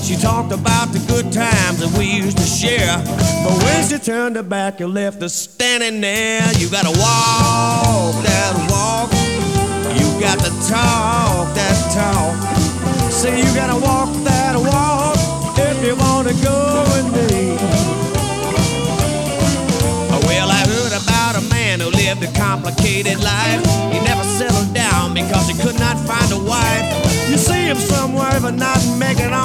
She talked about the good times that we used to share. But when she turned her back and left us standing there, you gotta walk that walk. You got to talk that talk. Say you gotta walk that walk if you wanna go with me. Well, I heard about a man who lived a complicated life. He never settled down because he could not find a wife. You see him somewhere but not making